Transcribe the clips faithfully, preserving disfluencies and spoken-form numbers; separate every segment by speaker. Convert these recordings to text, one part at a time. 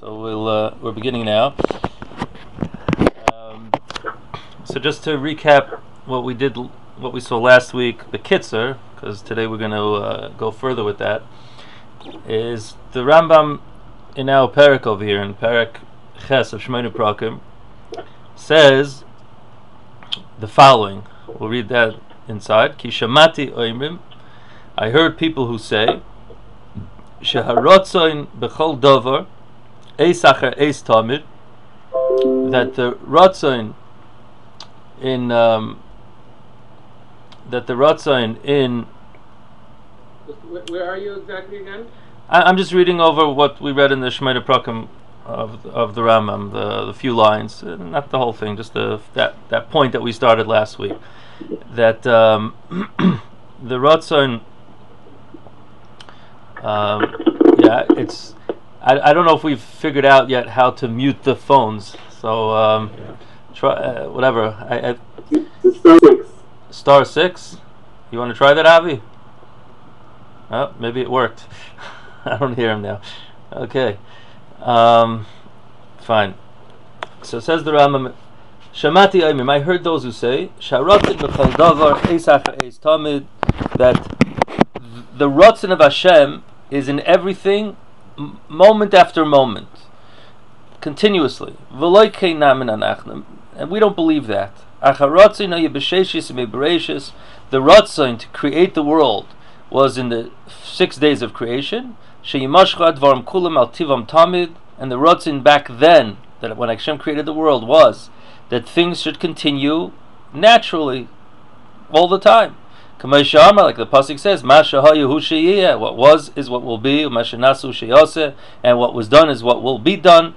Speaker 1: So we'll uh, we're beginning now. Um, so just to recap what we did, what we saw last week, the Kitzer, because today we're going to uh, go further with that, is the Rambam in our Perek over here, in Perek Ches of Shemona Prakim, says the following. We'll read that inside. Ki shamati oimrim, I heard people who say, sheharotzoin bechol dover, eis acher eis tamid, that the rotzoin in um, that the rotzoin in.
Speaker 2: Where are you exactly again?
Speaker 1: I, I'm just reading over what we read in the Shemona Prakim of of the Rambam, the the few lines, uh, not the whole thing, just the that that point that we started last week. That um, the rotzoin. Um, yeah, it's. I, I don't know if we've figured out yet how to mute the phones. So um, try uh, whatever. I, I,
Speaker 2: Star six.
Speaker 1: Star six. You want to try that, Avi? Oh, maybe it worked. I don't hear him now. Okay, um, fine. So says the Rambam. Shamati Aimim. I heard those who say Sharotin b'chol davar eis acher eis tamid, that the rotzen of Hashem is in everything, m- moment after moment, continuously. V'lo keinam min anachnu, and we don't believe that. Acharotzin hayeh b'sheishis u'mebereishis, the rotzen to create the world was in the six days of creation. Sheyimashcha dvarim kulam al tivam tamid, and the rotzen back then, that when Hashem created the world, was that things should continue naturally all the time. Like the pasuk says, what was is what will be, and what was done is what will be done.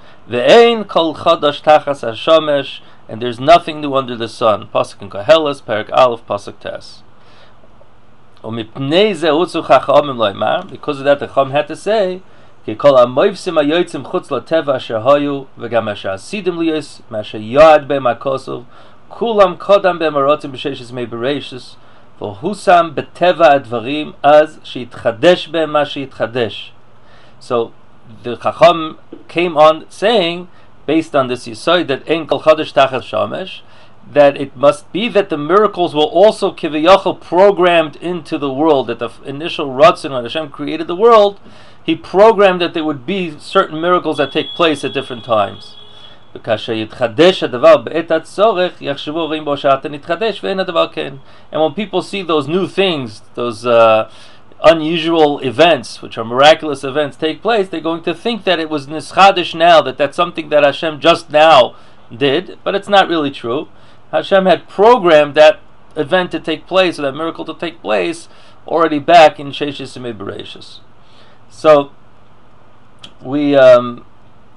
Speaker 1: And there's nothing new under the sun. Pasuk in Koheles, Perek Aleph, pasuk Tes. Because of that, the Chacham had to say, Kulam kodam be'marotim b'sheishis me'bereishis, v'husam beteva advarim az sheitchadesh be'ma sheitchadesh. So the Chacham came on saying, based on this yesod, that ein kol chadash tachas shamesh, that it must be that the miracles were also kiviyachol programmed into the world. That the initial ratzon when Hashem created the world, He programmed that there would be certain miracles that take place at different times. And when people see those new things, those uh, unusual events, which are miraculous events, take place, they're going to think that it was nischadish now, that that's something that Hashem just now did, but it's not really true. Hashem had programmed that event to take place, or that miracle to take place, already back in Sheishis and Bereishis. So we um,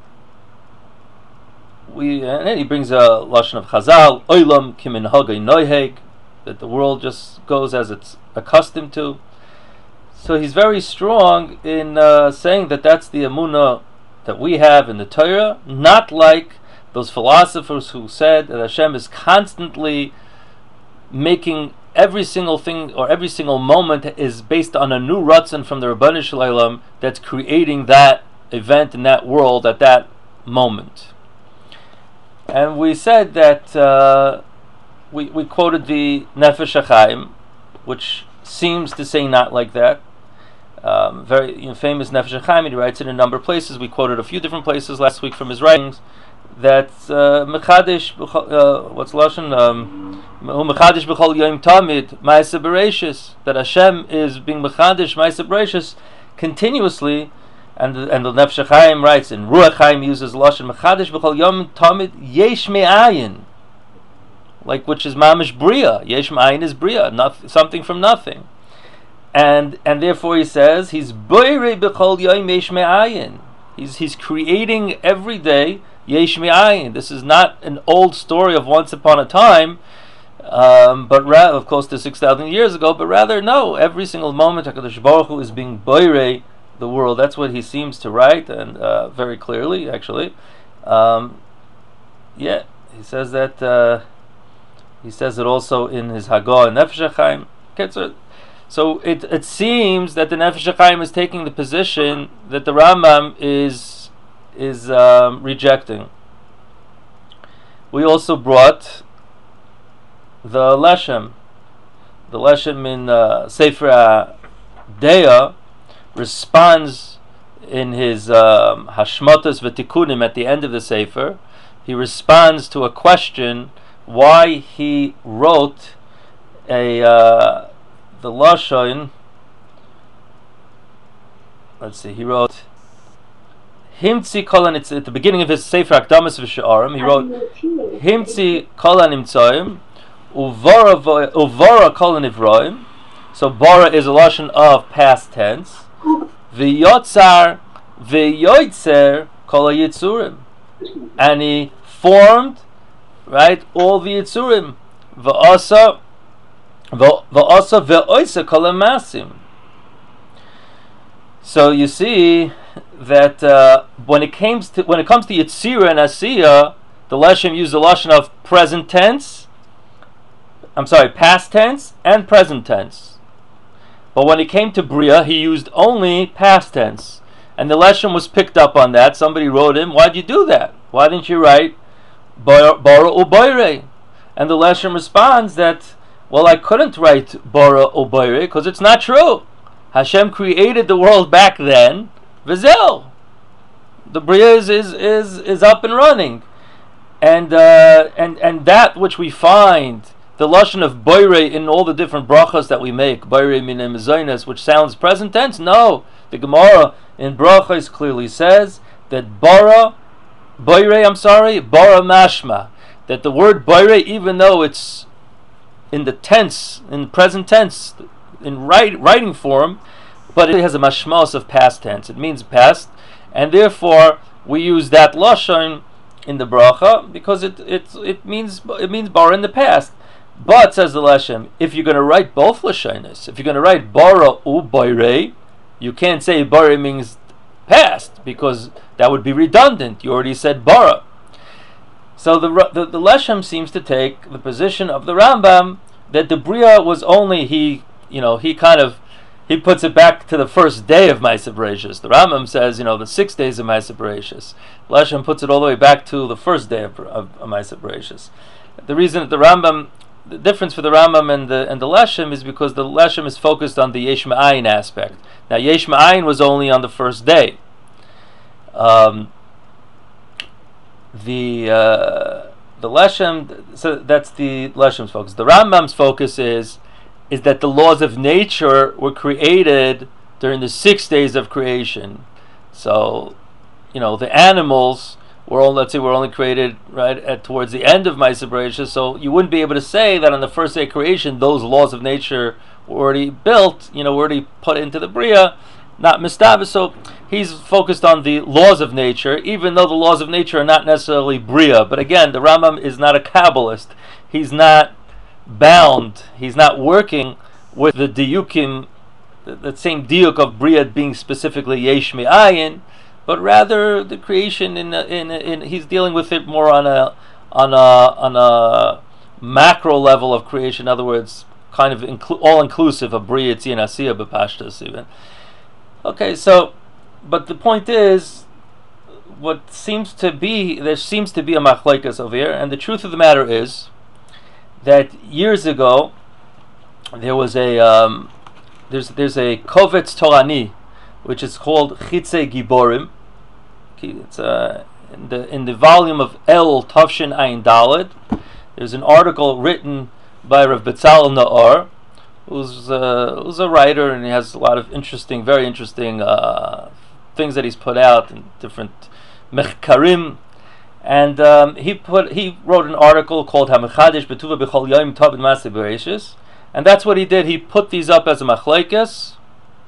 Speaker 1: we and then he brings a lashon of Chazal, Olam kimin hagay noiheg, that the world just goes as it's accustomed to. So he's very strong in uh, saying that that's the emunah that we have in the Torah, not like those philosophers who said that Hashem is constantly making every single thing, or every single moment is based on a new ratzon from the Rabbanu Shalom that's creating that event in that world at that moment. And we said that uh, we we quoted the Nefesh HaChaim, which seems to say not like that. Um, very you know, famous Nefesh HaChaim. He writes in a number of places. We quoted a few different places last week from his writings. That Mechadish, uh, what's lashon? Mechadish b'chol yom tamid ma'aseh bereishis. That Hashem is being Mechadish ma'aseh bereishis continuously, and the, and the Nefesh HaChaim writes, and Ruach Chaim uses lashon Mechadish b'chol yom tamid yesh me'ayin, like which is mamish bria. Yesh me'ayin is bria, not, something from nothing, and and therefore he says he's boirei b'chol yom yesh me'ayin. He's he's creating every day. Yesh mi'ayin. This is not an old story of once upon a time, um, but rather, of course, to six thousand years ago. But rather, no. Every single moment, Hakadosh Baruch Hu is being boirei the world. That's what he seems to write, and uh, very clearly, actually. Um, yeah, he says that. Uh, he says it also in his Hagah and Nefesh HaChaim. Okay, so, so it it seems that the Nefesh HaChaim is taking the position that the Rambam is is um, rejecting. We also brought the Leshem. The Leshem in uh, Sefer Deah responds in his um, Hashmatas V'Tikunim at the end of the Sefer. He responds to a question why he wrote a uh, the Lashon. Let's see. He wrote Himtzi Kolan. It's at the beginning of his Sefer Akdamas V'Sha'arim. He wrote Himtzi Kolan Imtzoyim Uvara Uvara Kolan Ivroim. So bara is a lashon of past tense. V'yotzar v'yoytzer kol yitzurim, and he formed, right, all the yitzurim. V'asa v'asa v'oysa kol masim. So you see that uh, when it comes to when it comes to yitzira and asiya, the Leshem used the lashon of present tense. I'm sorry, past tense and present tense. But when it came to Bria, he used only past tense. And the Leshem was picked up on that. Somebody wrote him, why'd you do that? Why didn't you write Bara Ubayre? And the Leshem responds that, well, I couldn't write Bara Ubayre because it's not true. Hashem created the world back then. Vizel. The Bria is, is, is, is up and running. And, uh, and, and that which we find, the lashon of boire in all the different brachas that we make, boire minei mezainas, which sounds present tense. No, the Gemara in brachas clearly says that bara, boire, I'm sorry, bara mashma, that the word boire, even though it's in the tense, in the present tense, in write, writing form, but it has a mashmaos of past tense. It means past, and therefore we use that lashon in the bracha because it it it means it means bara in the past. But, says the Leshem, if you're going to write both Lashonos, if you're going to write bara u boire, you can't say bara means past, because that would be redundant. You already said bara. So the, the, the Leshem seems to take the position of the Rambam that the Bria was only, he, you know, he kind of, he puts it back to the first day of Ma'aseh Bereishis. The Rambam says, you know, the six days of Ma'aseh Bereishis. Leshem puts it all the way back to the first day of, of, of Ma'aseh Bereishis. The reason that the Rambam, the difference for the Rambam and the and the Leshem is because the Leshem is focused on the Yesh Ma'ayin aspect. Now Yesh Ma'ayin was only on the first day. Um, the uh, the Leshem, so that's the Leshem's focus. The Rambam's focus is is that the laws of nature were created during the six days of creation. So, you know, the animals We're all, let's say we're only created right at towards the end of Ma'aseh Bereishis, so you wouldn't be able to say that on the first day of creation those laws of nature were already built, you know, were already put into the Bria, not Mistabah. So he's focused on the laws of nature, even though the laws of nature are not necessarily Bria. But again, the Rambam is not a Kabbalist. He's not bound. He's not working with the diukim, the, the same diuk of Bria being specifically Yesh Me'ayin, but rather the creation in, in in he's dealing with it more on a on a on a macro level of creation. In other words, kind of inclu- all inclusive of Bria, Tzia, and Asiya, B'Pashtus even. Okay, so, but the point is, what seems to be there seems to be a machlekes over here, and the truth of the matter is that years ago there was a um, there's there's a Kovetz Torani, which is called Chitzei Giborim. It's uh, in the in the volume of El Tavshin Ayin Daled. There's an article written by Rav Betzalel Na'or, who's uh, who's a writer, and he has a lot of interesting, very interesting uh, things that he's put out in different mechkarim. And um, he put he wrote an article called HaMechadesh Betuva B'Chol Yom Tov in Ma'aseh Bereishis, and that's what he did. He put these up as a machlekes,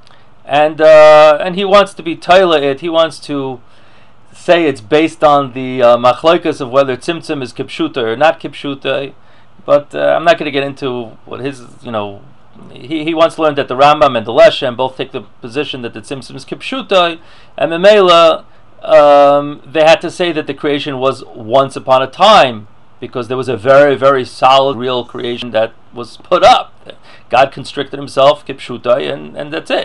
Speaker 1: and uh, and he wants to be taila it. He wants to say it's based on the uh, machlokes of whether tzimtzum is kipshuta or not kipshuta, but uh, I'm not going to get into what his, you know, he, he wants to learn that the Rambam and the Leshem both take the position that the tzimtzum is kipshuta, and Memela, um, they had to say that the creation was once upon a time, because there was a very, very solid, real creation that was put up. God constricted himself, kipshuta, and, and that's it.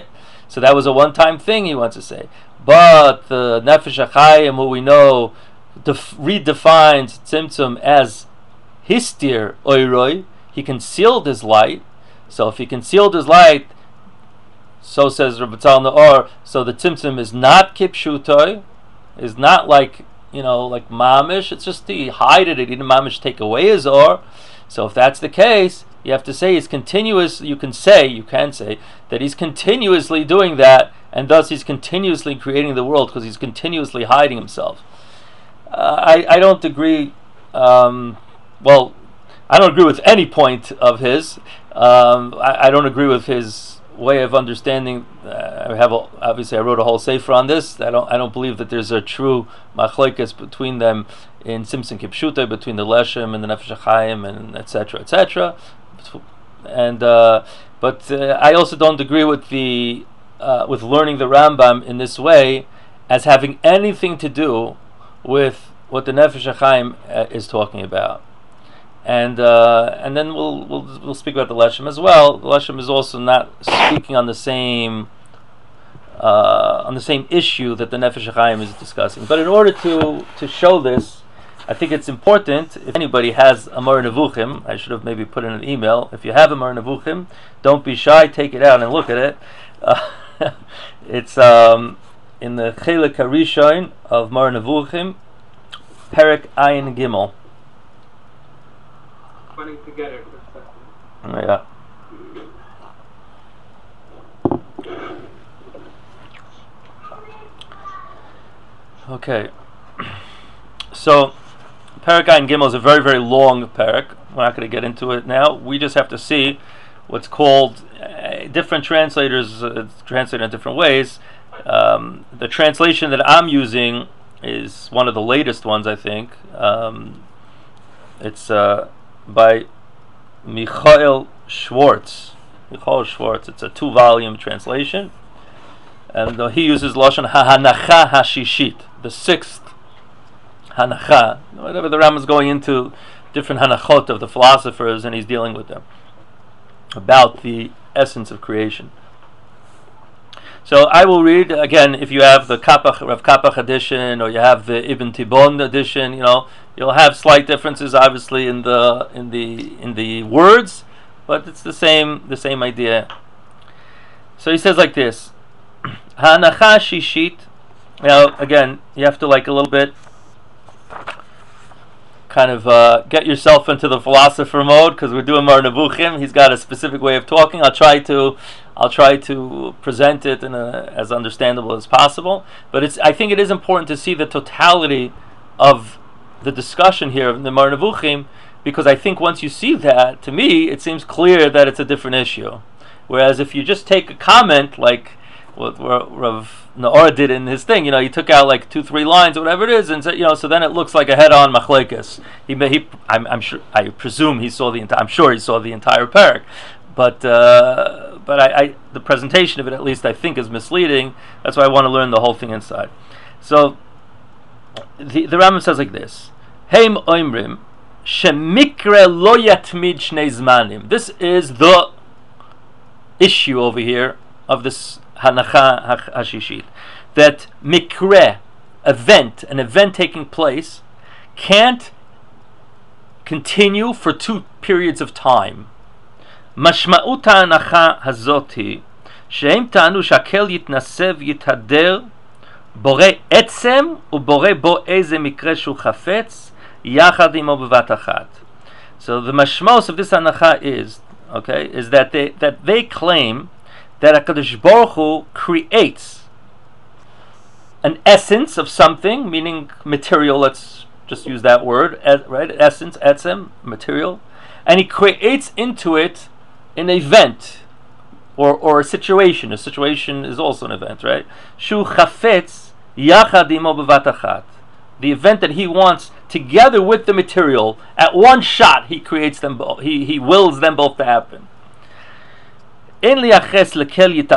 Speaker 1: So that was a one-time thing, he wants to say. But the Nefesh HaChaim, who we know, def- redefines Tzimtzum as Histir Oiroi. He concealed his light. So if he concealed his light, so says Rabbi Tzal Naor, so the Tzimtzum is not Kipshutoi, is not like, you know, like Mamish. It's just he hide it, he didn't Mamish take away his Or. So if that's the case, you have to say he's continuous. You can say, you can say that he's continuously doing that, and thus he's continuously creating the world because he's continuously hiding himself. Uh, I I don't agree. Um, well, I don't agree with any point of his. Um, I, I don't agree with his way of understanding. Uh, I have a, obviously I wrote a whole sefer on this. I don't I don't believe that there's a true machlokes between them in Tzimtzum Kipshutei, between the Leshem and the Nefesh HaChaim, and et cetera, et cetera. And uh, but uh, I also don't agree with the uh, with learning the Rambam in this way as having anything to do with what the Nefesh HaChaim uh, is talking about. And uh, and then we'll we'll we'll speak about the Leshem as well. The Leshem is also not speaking on the same uh, on the same issue that the Nefesh HaChaim is discussing. But in order to to show this, I think it's important, if anybody has a Moreh Nevuchim, I should have maybe put in an email, if you have a Moreh Nevuchim, don't be shy, take it out and look at it. Uh, it's um, in the Chelek HaRishon of Moreh Nevuchim, Perek Ayin Gimel.
Speaker 2: Putting together.
Speaker 1: Yeah. Okay. So, Perek Ayin Gimel is a very, very long perek. We're not going to get into it now. We just have to see what's called, uh, different translators uh, translate in different ways. Um, the translation that I'm using is one of the latest ones, I think. Um, it's uh, by Michael Schwartz. Michael Schwartz. It's a two-volume translation. And uh, he uses Lashon HaHanacha HaShishit, the sixth Hanacha, whatever the Rambam is going into different Hanachot of the philosophers, and he's dealing with them about the essence of creation. So I will read again. If you have the Kapach, Rav Kapach edition, or you have the Ibn Tibon edition, you know you'll have slight differences, obviously, in the in the in the words, but it's the same the same idea. So he says like this: Hanacha Shishit. Now again, you have to like a little bit. Kind of uh, get yourself into the philosopher mode because we're doing Moreh Nevuchim. He's got a specific way of talking. I'll try to, I'll try to present it in a, as understandable as possible. But it's, I think it is important to see the totality of the discussion here in the Moreh Nevuchim, because I think once you see that, to me, it seems clear that it's a different issue. Whereas if you just take a comment like what Rav Naor did in his thing, you know, he took out like two, three lines or whatever it is, and said, you know, so then it looks like a head-on machlekes. He, he, I'm, I'm sure, I presume he saw the entire. I'm sure he saw the entire parak, but uh, but I, I, the presentation of it, at least, I think, is misleading. That's why I want to learn the whole thing inside. So the the Rambam says like this: Heim oimrim shemikre lo yatmid shnei zmanim. This is the issue over here of this Hanacha HaShishit, that mikre, event, an event taking place, can't continue for two periods of time. Mashma'ut ha'hanacha hazoti, she'im ta'anu sha'kel yitnasev yitader, borei etzem uborei bo eze mikre shu chafetz, yachad imo bevat achat. So the mashmos of this hanacha is, okay, is that they that they claim that HaKadosh Baruch Hu creates an essence of something, meaning material, let's just use that word, right? Essence, etzem, material. And He creates into it an event, or or a situation. A situation is also an event, right? Shu chafetz yachad imo bevat achat. The event that He wants together with the material, at one shot, He creates them both. He, he wills them both to happen. You can't attribute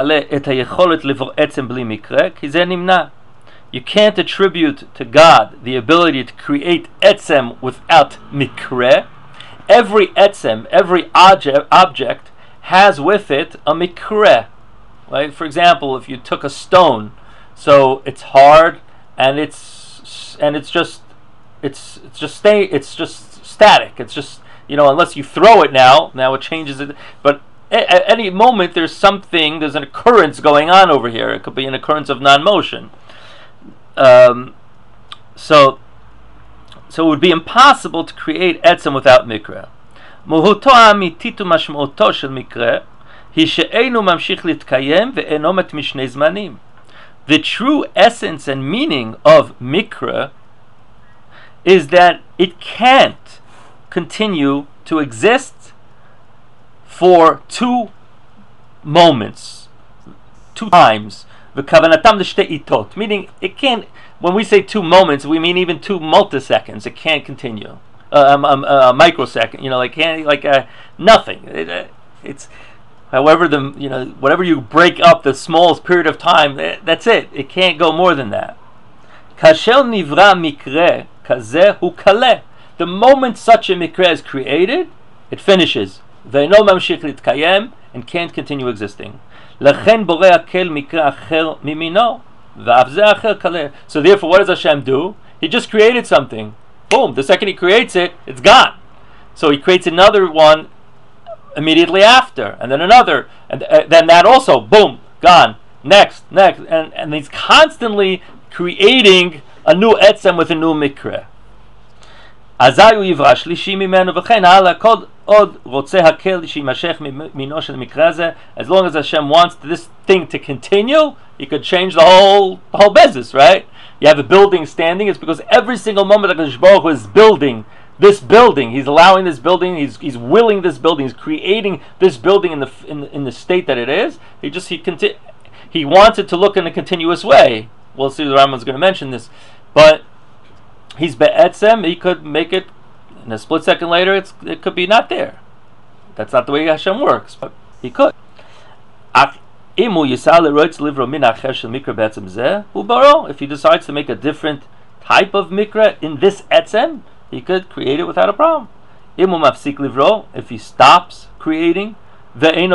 Speaker 1: to God the ability to create etzem without mikre. Every etzem, every object, object has with it a mikre. Right? For example, if you took a stone, so it's hard and it's and it's just it's it's just stay it's just static. It's just, you know, unless you throw it now, now it changes it. But at any moment there's something, there's an occurrence going on over here. It could be an occurrence of non-motion. Um, so so it would be impossible to create etzem without mikra. Muhuto ha'amititu mashma'uto shel mikra hi she'einu mamshich litkayem ve'eno matmish shnei zmanim. The true essence and meaning of mikra is that it can't continue to exist for two moments, two times. V'kavanatam l'shtei itot, meaning it can't. When we say two moments, we mean even two multiseconds. It can't continue. Uh, um, um, uh, a microsecond, you know, like can't, like uh, nothing. It, uh, it's, however, the you know whatever you break up the smallest period of time, that's it. It can't go more than that. Kasher nivra mikre kazeh hu kaleh. The moment such a mikre is created, it finishes. Ve'eno mamshich litkayem, and can't continue existing. Lachen borei hakel mikre acher mimino, ve'av zeh acher kaleh. So therefore, what does Hashem do? He just created something. Boom! The second he creates it, it's gone. So he creates another one immediately after, and then another, and uh, then that also, boom, gone. Next, next, and and he's constantly creating a new etzem with a new mikre. Azayu yivra shlishi mimenu v'chein hala kol od rotzeh hakel shimashech mino shel mikre hazeh. As long as Hashem wants this thing to continue, he could change the whole the whole business, right? You have a building standing. It's because every single moment that HaKadosh Baruch Hu is building this building, he's allowing this building, he's he's willing this building, he's creating this building in the in, in the state that it is. He just he conti- he wants it to look in a continuous way. We'll see. The Rambam's going to mention this, but he's be'etzem. He could make it in a split second later. It's it could be not there. That's not the way Hashem works, but he could. If he decides to make a different type of mikra in this etzem, he could create it without a problem. If he stops creating, so then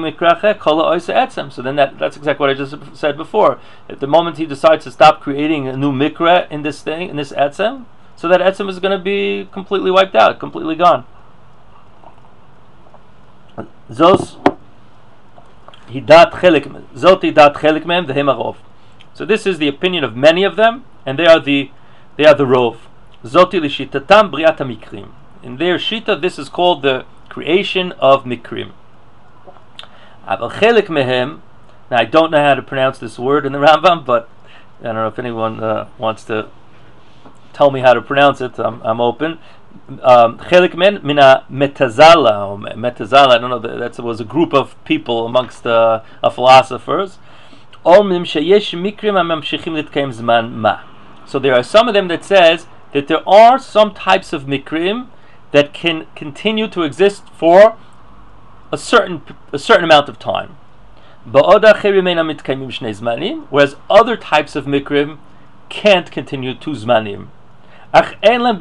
Speaker 1: that, that's exactly what I just said before. At the moment he decides to stop creating a new mikra in this thing, in this etzem, so that etzem is going to be completely wiped out, completely gone. Zos So this is the opinion of many of them, and they are the they are the rov. Zoti l'shitatam briat mikrim. In their shita, this is called the creation of mikrim. Aval chelik mehem. Now I don't know how to pronounce this word in the Rambam, but I don't know if anyone uh, wants to tell me how to pronounce it. I'm, I'm open. Chelik men mina metazala or metazala. I don't know. That was a group of people amongst uh, uh, philosophers. So there are some of them that says that there are some types of mikrim that can continue to exist for a certain a certain amount of time. Whereas other types of mikrim can't continue two zmanim. The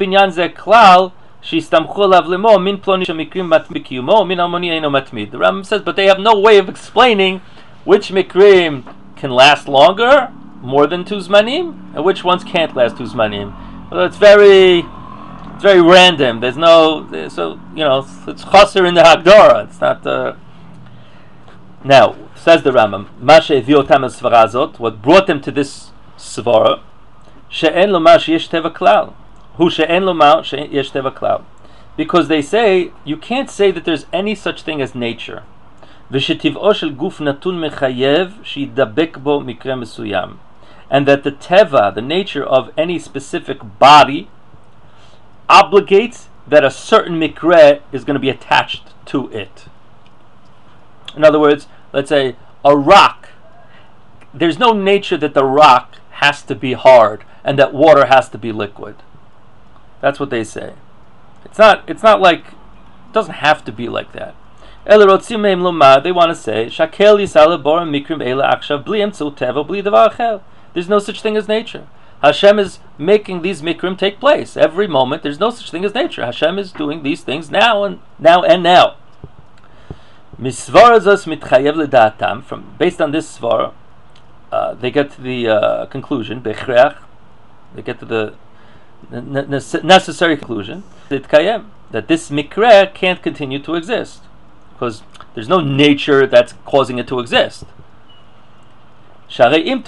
Speaker 1: Rambam says, but they have no way of explaining which mikrim can last longer, more than two zmanim, and which ones can't last two zmanim. Well, it's very, it's very random. There's no, so you know, it's chaser in the Hagdara. It's not. Uh, now, says the Rambam, Mashe eviotam es svarazot. What brought them to this svara? She'en lomar sheyesh teva klal. Hu she'en lomar sheyesh teva klal. Because they say you can't say that there's any such thing as nature. V'shetiv'o shel guf natun mechayev sheyidabek bo mikre mesuyam. And that the teva, the nature of any specific body, obligates that a certain mikre is going to be attached to it. In other words, let's say a rock. There's no nature that the rock has to be hard and that water has to be liquid. That's what they say. It's not. It's not like. It doesn't have to be like that. They want to say shakel yisale bora mikrim eila akshav bli emtzu teva bli davar acher. There's no such thing as nature. Hashem is making these mikrim take place every moment. There's no such thing as nature. Hashem is doing these things now and now and now. Misvara zos mitchayev ledatam. From based on this svara, uh, they get to the uh, conclusion. Bechreach, they get to the ne- necessary conclusion that that this mikra can't continue to exist because there's no nature that's causing it to exist. If you're going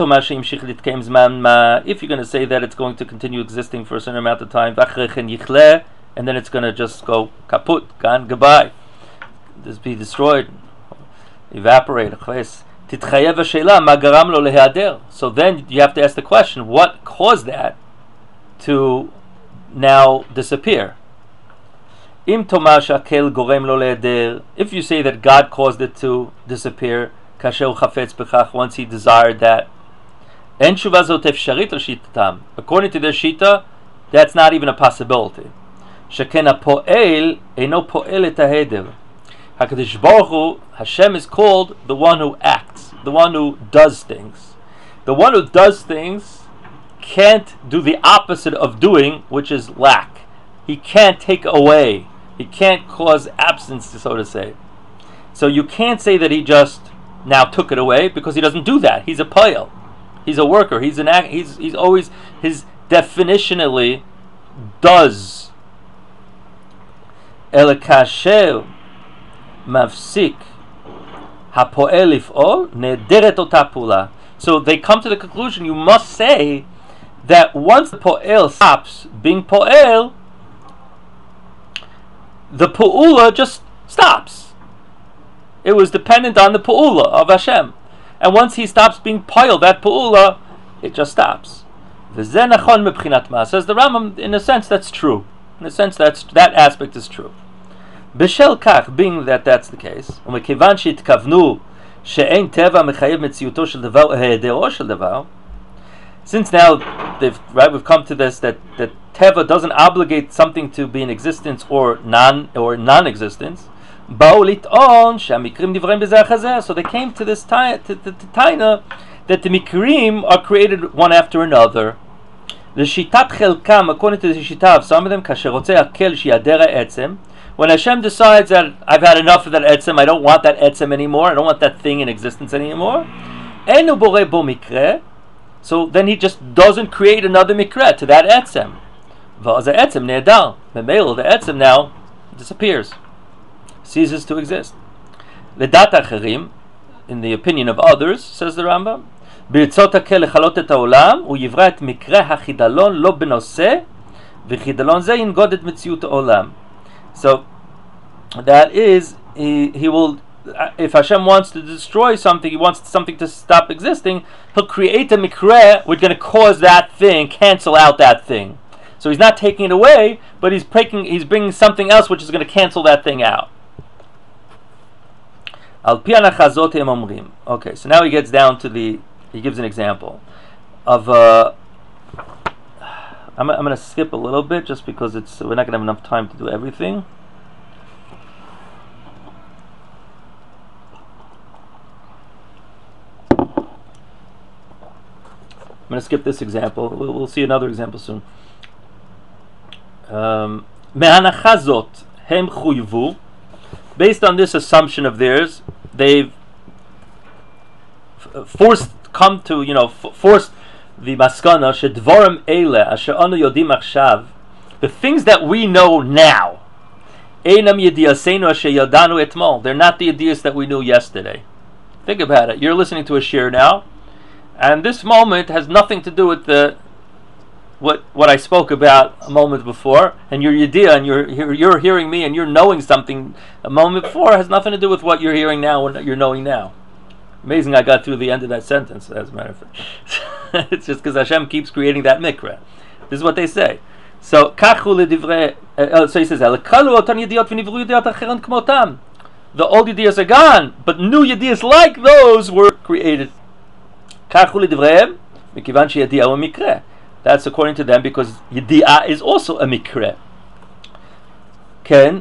Speaker 1: to say that it's going to continue existing for a certain amount of time, and then it's going to just go kaput, gone, goodbye, just be destroyed, evaporate. So then you have to ask the question, what caused that to now disappear? If you say that God caused it to disappear, once he desired that, according to their shita, that's not even a possibility. HaKadosh Baruch Hu, Hashem is called the one who acts, the one who does things. The one who does things can't do the opposite of doing, which is lack. He can't take away. He can't cause absence, so to say. So you can't say that he just now took it away, because he doesn't do that. He's a payal. He's a worker. He's an act. He's he's always, his definitionally does. El kasher mafsik hapoel lif'ol nederet ota pula. So they come to the conclusion, you must say that once the po'el stops being po'el, the pu'ula just stops. It was dependent on the pu'ula of Hashem. And once he stops being po'el, that pu'ula, it just stops. V'zeh nachon mebchinat ma. Says the Rambam, in a sense that's true. In a sense that's, that aspect is true. B'shel kach, being that that's the case, u'mekivan she'itkavnu she'ein teva mechayev metziuto shel davar u'hedero shel davar. Since now they've right, we've come to this that, that teva doesn't obligate something to be in existence or non or non-existence. So they came to this taina to, to, to taina that the mikrim are created one after another. The shitat chelkam, according to the shita of some of them, kasher rotzeh hakel shiadera etzem. When Hashem decides that I've had enough of that etzem, I don't want that etzem anymore, I don't want that thing in existence anymore. Enu boreh bo mikre. So then he just doesn't create another mikra to that etzem. V'az etzem ne'edal. Memelo, the etzem now disappears, ceases to exist. Ledat acherim, in the opinion of others, says the Rambam, b'ritzot hakel lechalot et haolam u'yivra et mikra hachidalon lo b'noseh v'chidalon zeh yingod et metziut haolam. So that is, he, he will. If Hashem wants to destroy something, he wants something to stop existing, he'll create a mikra which is going to cause that thing, cancel out that thing. So he's not taking it away, but he's breaking, he's bringing something else which is going to cancel that thing out. Al pi hanachazot hem omrim. Okay, so now he gets down to the, he gives an example of, uh, I'm, I'm going to skip a little bit just because it's we're not going to have enough time to do everything. I'm going to skip this example. We'll, we'll see another example soon. Um, Me'anachazot hem chuyvu. Based on this assumption of theirs, they've f- forced, come to, you know, f- forced the maskana shedvorim eile asher anu yodim achshav, the things that we know now, einam yediasenu asher yadanu etmol. They're not the ideas that we knew yesterday. Think about it. You're listening to a shir now, and this moment has nothing to do with the what what I spoke about a moment before, and your idea, and you're you're hearing me, and you're knowing something a moment before has nothing to do with what you're hearing now and you're knowing now. Amazing, I got through the end of that sentence, as a matter of fact. It's just because Hashem keeps creating that mikra. This is what they say. So, kachu ledivre. So he says, the old ideas are gone, but new ideas like those were created. Kachu ledivrehem, mikivan sheyadiah hu mikra. That's according to them because yadiah is also a mikra. Ken,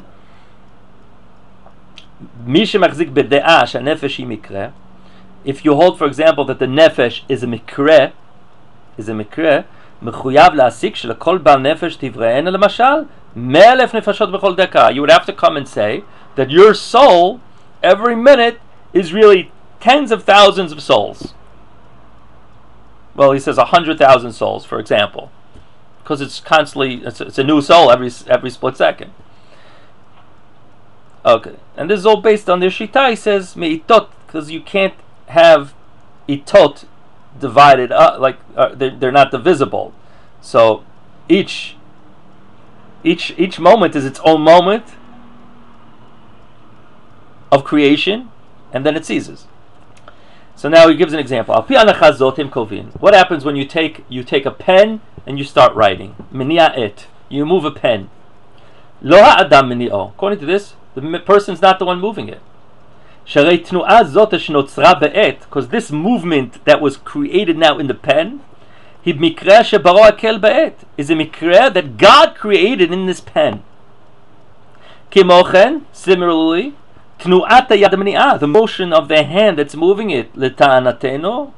Speaker 1: mi shemachzik b'de'ah shenefesh hi mikra. If you hold, for example, that the nefesh is a mikra, is a mikra, mechuyav la'asik shelakol bal nefesh tivre'ena lemashal me'elef nefashot b'chol deka. You would have to come and say that your soul every minute is really tens of thousands of souls. Well, he says a hundred thousand souls, for example, because it's constantly it's, it's a new soul every every split second. Okay, and this is all based on the shita. He says meitot, because you can't have itot divided up, like uh, they're, they're not divisible. So each each each moment is its own moment of creation, and then it ceases. So now he gives an example. What happens when you take you take a pen and you start writing? Et. You move a pen. According to this, the person's not the one moving it. Because this movement that was created now in the pen is a mikra that God created in this pen. Similarly, the motion of the hand that's moving it, leta'anateno,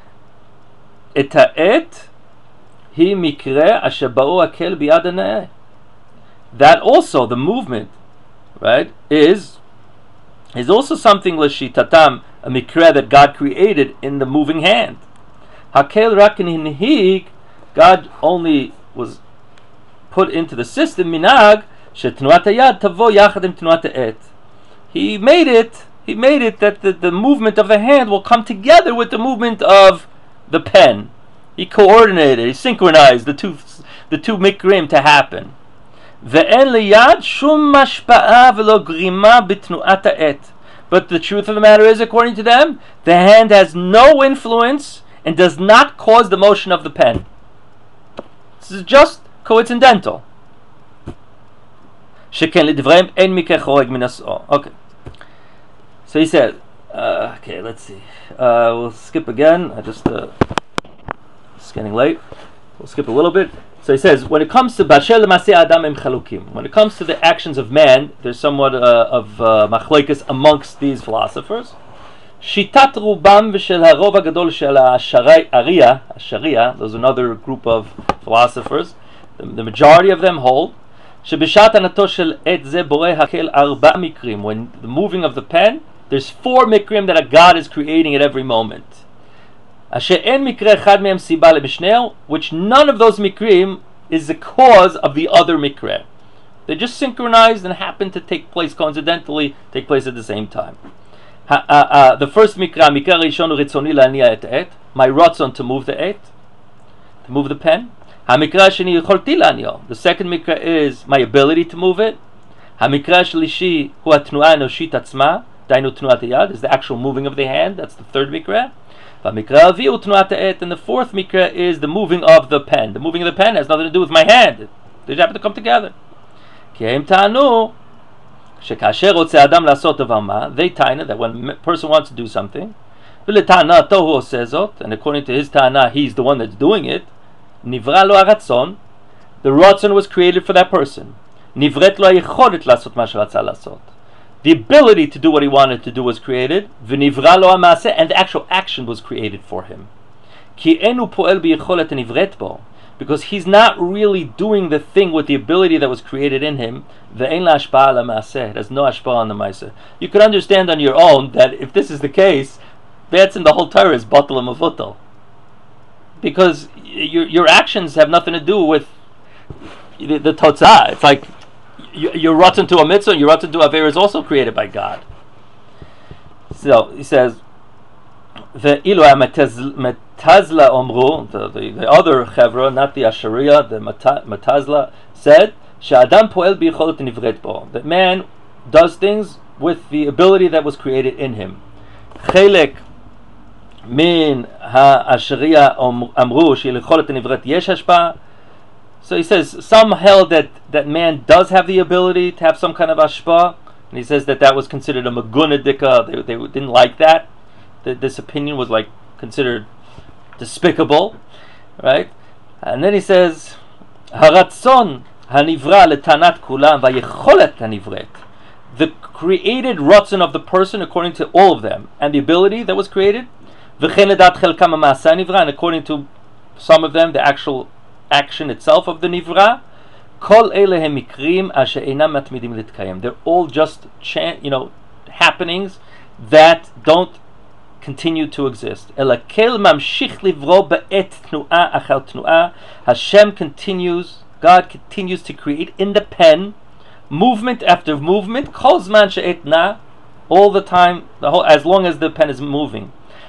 Speaker 1: eta'et, hi mikra asher ba'o akel biyad hana'eh. That also, the movement, right, is is also something l'shitatam, a mikra that God created in the moving hand. Hakel rak nihig, God only was put into the system minag shetnuat hayad tavo yachad im tnuat ha'et. He made it. He made it that the, the movement of the hand will come together with the movement of the pen. He coordinated. He synchronized the two the two mikrim to happen. Ve'en liyad shum mashpa'a v'lo grima b'tnu'at ha'et. But the truth of the matter is, according to them, the hand has no influence and does not cause the motion of the pen. This is just coincidental. Sheken lidvrayim en mikra choreg min ha's'or. Okay. So he said, uh, okay, let's see. Uh, we'll skip again. I just, uh, it's getting late. We'll skip a little bit. So he says, when it comes to bashel l'maseh adam em chalukim, when it comes to the actions of man, there's somewhat uh, of uh, machlekes amongst these philosophers. Shitat rubam v'shel harov hagadol shel ha'ashariya, ashariya, there's another group of philosophers. The, the majority of them hold shebishat anato shel et ze borei hakel arba mikrim. When the moving of the pen, there's four mikrim that a God is creating at every moment. Asher en mikre echad mehem siba lebishneo, which none of those mikrim is the cause of the other mikre. They just synchronized and happen to take place coincidentally, take place at the same time. Ha, uh, uh, the first mikra, mikra rishon ritzoni la'aniya et et, my ratzon to move the et, to move the pen. Ha mikra sheni yicholti la'aniyo. The second mikra is my ability to move it. Ha mikra shlishi hu atnu'a enoshit atzma. Dainu tnuat hayad is the actual moving of the hand. That's the third mikra. V'mikra aviu tnuat ha'et, and the fourth mikra is the moving of the pen. The moving of the pen has nothing to do with my hand. They just happen to come together. Ki hem ta'anu shekasher rotze adam la'asot davar ma. They ta'ana that when a person wants to do something, v'leta'ana tohu oseh zot, and according to his ta'ana, he's the one that's doing it. Nivra lo haratzon, the ratzon was created for that person. Nivret lo hayicholet la'asot ma sheratza la'asot. The ability to do what he wanted to do was created, v'nivra lo ha'maseh, and the actual action was created for him. Ki enu po'el biyicholet nivret bo, because he's not really doing the thing with the ability that was created in him. Ve'en la hashpa'a ala ma'aseh, it has no hashpa'a on the ma'aseh. You could understand on your own that if this is the case, that's in the whole Torah is batal u'mavutal, because your your actions have nothing to do with the, the totzah. It's like your rotten to a mitzvah, your rotten to aver is also created by God. So he says, the ilu metazla omru, the the other chevra, not the ashariya, the metazla said, she'adam poel biyicholet nivret bo, that man does things with the ability that was created in him. Chelek min ha'ashariya amru she'yicholet nivret yesh hashpa. So he says, some held that, that man does have the ability to have some kind of ashpa, and he says that that was considered a magunadika. They, they didn't like that. That this opinion was like considered despicable, right? And then he says, haratzon hanivra letanat kulam vayecholet hanivret. The created ratzon of the person, according to all of them, and the ability that was created, v'chen ledat chelkam ha'ma'aseh hanivra, and according to some of them, the actual action itself of the nivra, kol ele mikrim asher einam matmidim litkayim. They're all just chan- you know, happenings that don't continue to exist. Hashem continues, God continues to create in the pen, movement after movement, all the time, the whole, as long as the pen is moving.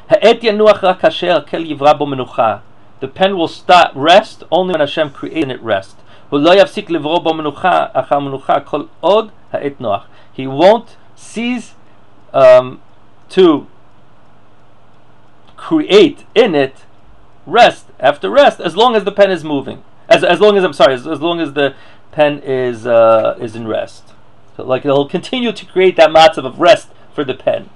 Speaker 1: The pen will stop rest only when Hashem created it rest. He won't cease um, to create in it rest after rest as long as the pen is moving. As as long as I'm sorry, as, as long as the pen is uh, is in rest. So like it'll continue to create that matzav of rest for the pen.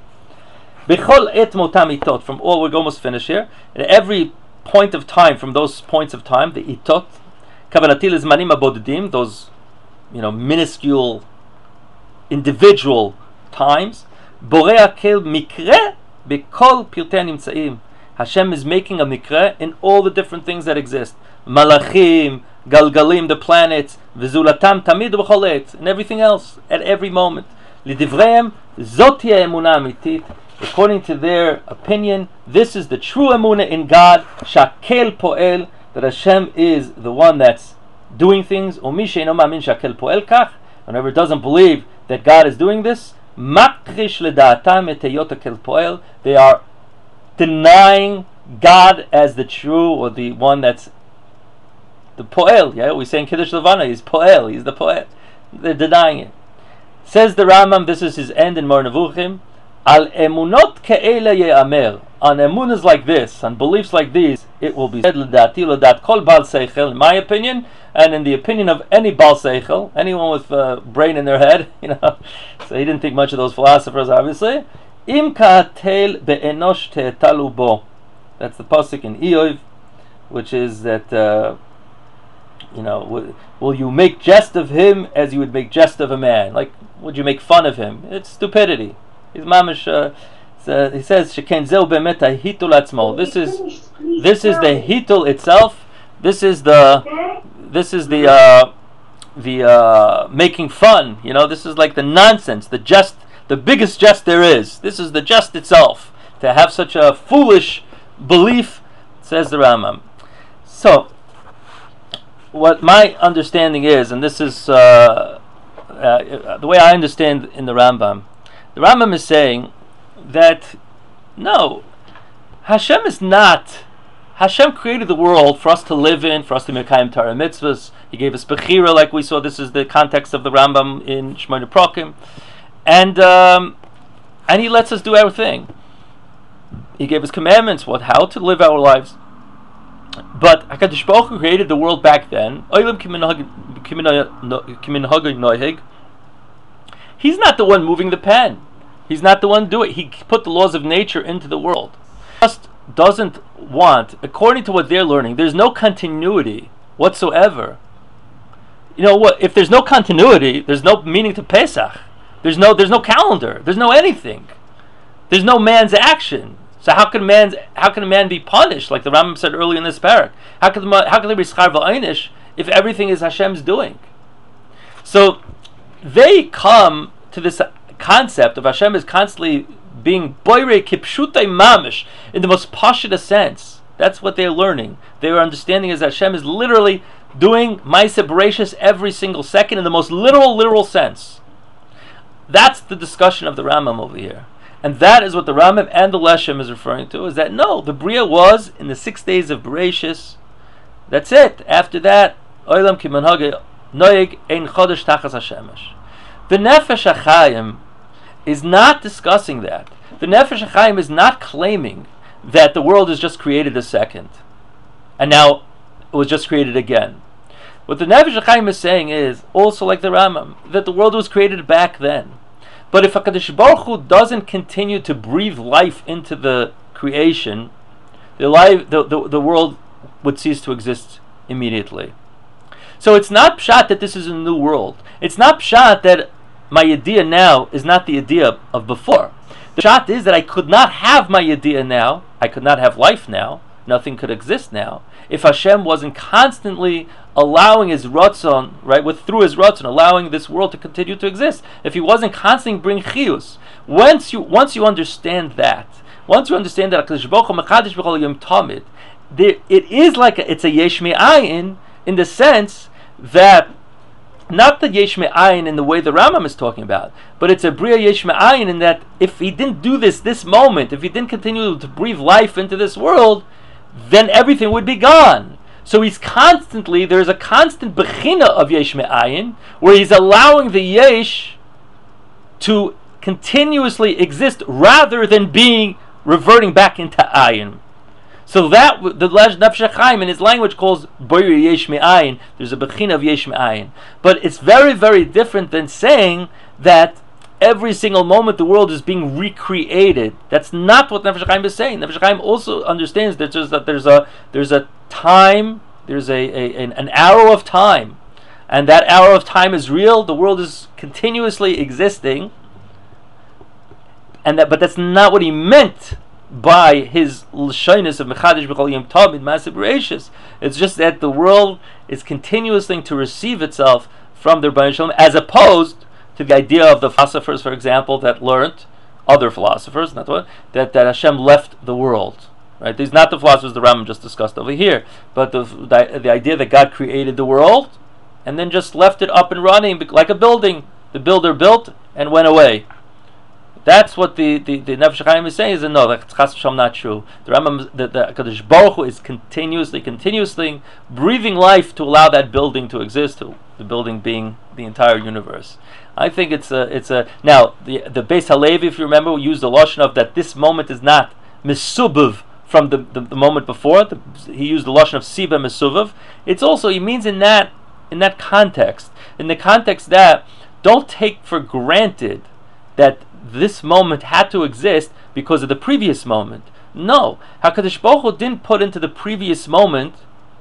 Speaker 1: From all, we're almost finished here. At every point of time, from those points of time, the itot, kavanatil is manim abodedim, those, you know, minuscule, individual times. Borei kel mikre bekol pirtei nimtzaim. Hashem is making a mikre in all the different things that exist. Malachim, galgalim, the planets, v'zulatam tamid v'cholet, and everything else at every moment. Lidivreim zot hiya emunah amitit. According to their opinion, this is the true emunah in God. Shakel poel, that Hashem is the one that's doing things. U'mi she'eino ma'amin shakel poel kach, whoever doesn't believe that God is doing this, makrish leda'atam et heyot hakel poel, they are denying God as the true, or the one that's the poel. Yeah, we say in Kiddush Levana, he's poel, he's the poel. They're denying it. Says the Rambam, this is his end in Mor Nevuchim. Al emunot ke'ele ye'amer. On emunas like this, on beliefs like these, it will be said l'dati l'dat kol bal seichel, in my opinion, and in the opinion of any bal seichel, anyone with a uh, brain in their head, you know. So he didn't think much of those philosophers, obviously. Im ka'atel be'enosh te'etalu bo. That's the pasuk in Iyov, which is that, uh, you know, w- will you make jest of him as you would make jest of a man? Like, would you make fun of him? It's stupidity. He's mamish. Uh, uh, he says, "Sheken zeu bemet hitul atzmo." This is this is the hitul itself. This is the this is the uh, the uh, making fun. You know, this is like the nonsense, the jest, the biggest jest there is. This is the jest itself. To have such a foolish belief, says the Rambam. So, what my understanding is, and this is uh, uh, the way I understand in the Rambam. The Rambam is saying that no, Hashem is not. Hashem created the world for us to live in, for us to mekayim Torah mitzvahs. He gave us bechira, like we saw. This is the context of the Rambam in Shemona Prakim, and um, and He lets us do our thing. He gave us commandments, what, how to live our lives. But HaKadosh Baruch Hu created the world back then. He's not the one moving the pen. He's not the one doing it. He put the laws of nature into the world. Just doesn't want, according to what they're learning, there's no continuity whatsoever. You know what? If there's no continuity, there's no meaning to Pesach. There's no there's no calendar. There's no anything. There's no man's action. So how can man's how can a man be punished? Like the Rambam said earlier in this parak. How can the, how can there be schar v'einish if everything is Hashem's doing? So they come to this concept of Hashem is constantly being boire kipshutai mamish in the most pashita sense. That's what they're learning. Their understanding is that Hashem is literally doing ma'aseh bereishis every single second in the most literal, literal sense. That's the discussion of the Rambam over here. And that is what the Rambam and the Leshem is referring to, is that no, the Bria was in the six days of Bereishis. That's it. After that, Olam ki manhage noyeg ein chodesh tachas hashemesh. The Nefesh HaChaim is not discussing that. The Nefesh HaChaim is not claiming that the world is just created a second, and now it was just created again. What the Nefesh HaChaim is saying is, also like the Rambam, that the world was created back then. But if HaKadosh Baruch Hu doesn't continue to breathe life into the creation, the, life, the, the, the world would cease to exist immediately. So it's not pshat that this is a new world. It's not pshat that my idea now is not the idea of before. The pshat is that I could not have my idea now, I could not have life now, nothing could exist now, if Hashem wasn't constantly allowing his ratzon, right, with through his ratzon, allowing this world to continue to exist. If he wasn't constantly bring chiyus, once you once you understand that, once you understand that HaKadosh Baruch Hu mechadish b'chol yom tamid, there, it is like a, it's a yesh me'ayin in the sense that not the yesh me'ayin in the way the Rambam is talking about, but it's a bria yesh me'ayin in that if he didn't do this this moment, if he didn't continue to breathe life into this world, then everything would be gone. So he's constantly, there's a constant bechina of yesh me'ayin, where he's allowing the yesh to continuously exist rather than being reverting back into ayin. So that the Nefesh HaChaim in his language calls boyer yesh me'ayin. There's a bechina of yesh me'ayin, but it's very, very different than saying that every single moment the world is being recreated. That's not what Nefesh HaChaim is saying. Nefesh HaChaim also understands that there's that there's a there's a time, there's a, a an, an arrow of time, and that arrow of time is real. The world is continuously existing, and that but that's not what he meant by his l'shoinus of mechadish b'chol yom tamid ma'aseh b'reishis. It's just that the world is continuously to receive itself from the Rebbeinu Shalom, as opposed to the idea of the philosophers, for example, that learned, other philosophers, not what, that, that Hashem left the world. Right? These not the philosophers the Rambam just discussed over here, but the, the the idea that God created the world and then just left it up and running like a building. The builder built and went away. That's what the, the, the Nefesh HaChaim is saying, is that no, that's chas v'shalom not true. The Rambam, the, the HaKadosh Baruch Hu is continuously, continuously breathing life to allow that building to exist, to, the building being the entire universe. I think it's a, it's a, now, the the Beis Halevi, if you remember, used the lashon of that this moment is not misubav from the, the, the moment before. The, he used the lashon of siba misubav. It's also, he means in that, in that context, in the context that, don't take for granted that this moment had to exist because of the previous moment. No, HaKadosh Baruch Hu didn't put into the previous moment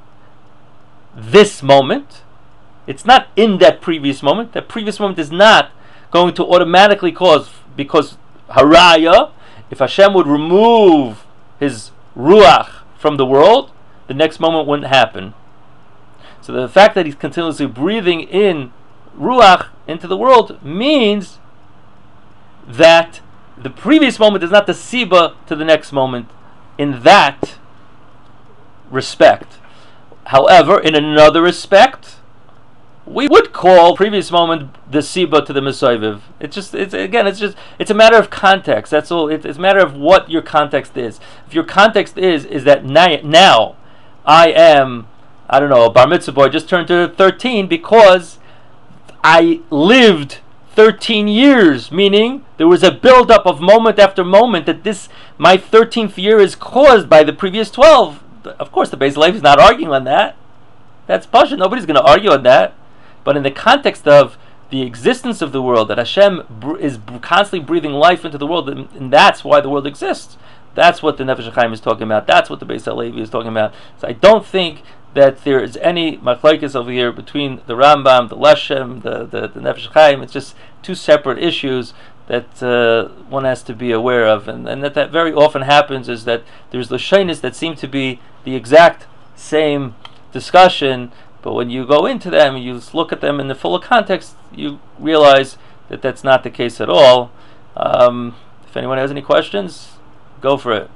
Speaker 1: this moment. It's not in that previous moment. That previous moment is not going to automatically cause, because haraya, if Hashem would remove his ruach from the world, the next moment wouldn't happen. So the fact that he's continuously breathing in ruach into the world means that the previous moment is not the siba to the next moment in that respect. However, in another respect, we would call previous moment the siba to the mesoiviv. It's just, it's again, it's just, it's a matter of context. That's all. It's, it's a matter of what your context is. If your context is is that now, now I am, I don't know, a bar mitzvah boy, just turned to thirteen because I lived thirteen years, meaning there was a build-up of moment after moment that this, my thirteenth year is caused by the previous twelve. Of course, the Beis Halevi is not arguing on that. That's pasha. Nobody's going to argue on that. But in the context of the existence of the world, that Hashem br- is br- constantly breathing life into the world, and, and that's why the world exists. That's what the Nefesh HaChaim is talking about. That's what the Beis Halevi is talking about. So I don't think that there is any machlokes over here between the Rambam, the Leshem, the, the, the Nefesh HaChaim. It's just two separate issues that uh, one has to be aware of. And, and that, that very often happens is that there's lashonos that seem to be the exact same discussion, but when you go into them and you look at them in the fuller context, you realize that that's not the case at all. Um, if anyone has any questions, go for it.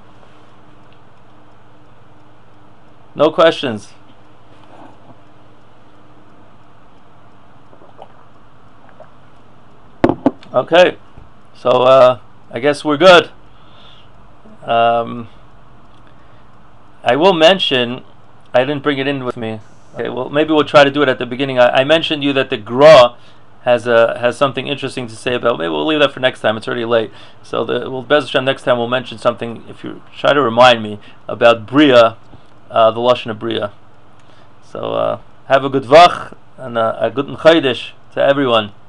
Speaker 1: No questions. Okay, so uh, I guess we're good. Um, I will mention, I didn't bring it in with me. Okay, well maybe we'll try to do it at the beginning. I, I mentioned you that the Gra has a has something interesting to say about. Maybe we'll leave that for next time. It's already late. So the well, Bez Hashem, next time we'll mention something. If you try to remind me about Bria. Uh, the Lashon of Bria. So uh, have a good vach and uh, a good chodesh to everyone.